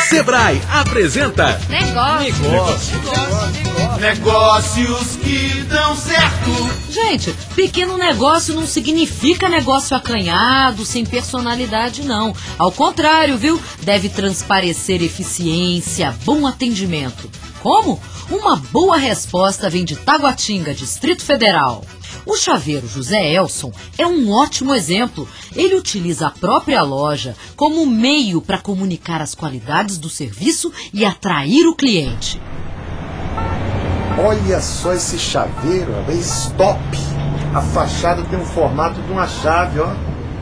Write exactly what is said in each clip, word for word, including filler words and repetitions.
Sebrae apresenta Negócio. Negócio. Negócio. Negócios que dão certo. Gente, pequeno negócio não significa negócio acanhado, sem personalidade, não. Ao contrário, viu? Deve transparecer eficiência, bom atendimento. Como? Uma boa resposta vem de Taguatinga, Distrito Federal. O chaveiro José Elson é um ótimo exemplo. Ele utiliza a própria loja como meio para comunicar as qualidades do serviço e atrair o cliente. Olha só esse chaveiro, é stop. A fachada tem o formato de uma chave, ó.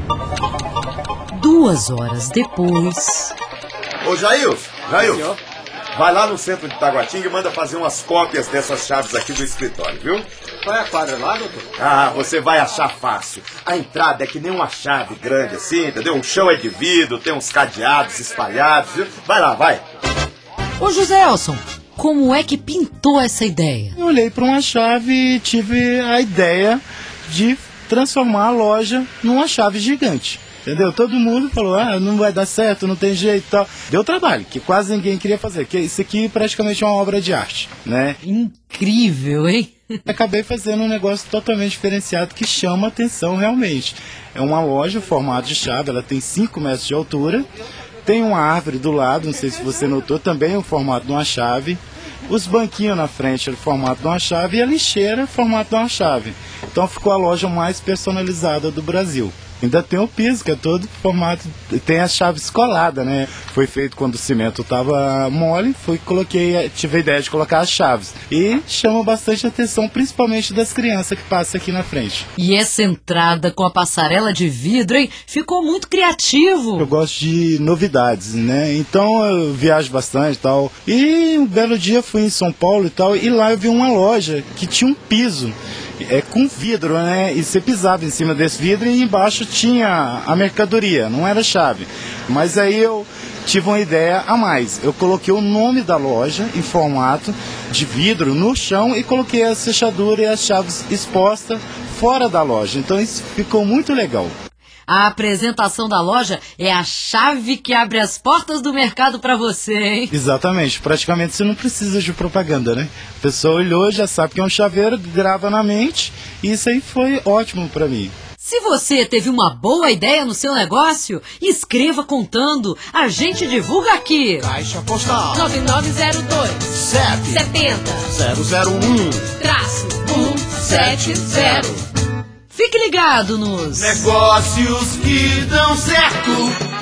Duas horas depois... Ô Jailson, Jailson, vai lá no centro de Taguatinga e manda fazer umas cópias dessas chaves aqui do escritório, viu? Qual é a quadra lá, doutor? Ah, você vai achar fácil. A entrada é que nem uma chave grande assim, entendeu? O chão é de vidro, tem uns cadeados espalhados, viu? Vai lá, vai. Ô José Elson, como é que pintou essa ideia? Eu olhei para uma chave e tive a ideia de transformar a loja numa chave gigante. Entendeu? Todo mundo falou, ah, não vai dar certo, não tem jeito e tal. Deu trabalho, que quase ninguém queria fazer. Que isso aqui praticamente é uma obra de arte, né? Incrível, hein? Acabei fazendo um negócio totalmente diferenciado que chama atenção realmente. É uma loja, formato de chave, ela tem cinco metros de altura. Tem uma árvore do lado, não sei se você notou, também o formato de uma chave. Os banquinhos na frente, o formato de uma chave. E a lixeira, formato de uma chave. Então ficou a loja mais personalizada do Brasil. Ainda tem o piso, que é todo formato, tem as chaves coladas, né? Foi feito quando o cimento estava mole, foi, coloquei, tive a ideia de colocar as chaves. E chama bastante atenção, principalmente das crianças que passam aqui na frente. E essa entrada com a passarela de vidro, hein? Ficou muito criativo. Eu gosto de novidades, né? Então eu viajo bastante e tal. E um belo dia fui em São Paulo e tal, e lá eu vi uma loja que tinha um piso. É com vidro, né? E você pisava em cima desse vidro e embaixo tinha a mercadoria, não era chave. Mas aí eu tive uma ideia a mais. Eu coloquei o nome da loja em formato de vidro no chão e coloquei a fechadura e as chaves expostas fora da loja. Então isso ficou muito legal. A apresentação da loja é a chave que abre as portas do mercado para você, hein? Exatamente. Praticamente você não precisa de propaganda, né? A pessoa olhou, já sabe que é um chaveiro, grava na mente, e isso aí foi ótimo para mim. Se você teve uma boa ideia no seu negócio, escreva contando. A gente divulga aqui. Caixa Postal nove nove zero dois C E P setenta zero zero um traço cento e setenta. Fique ligado nos Negócios que dão certo.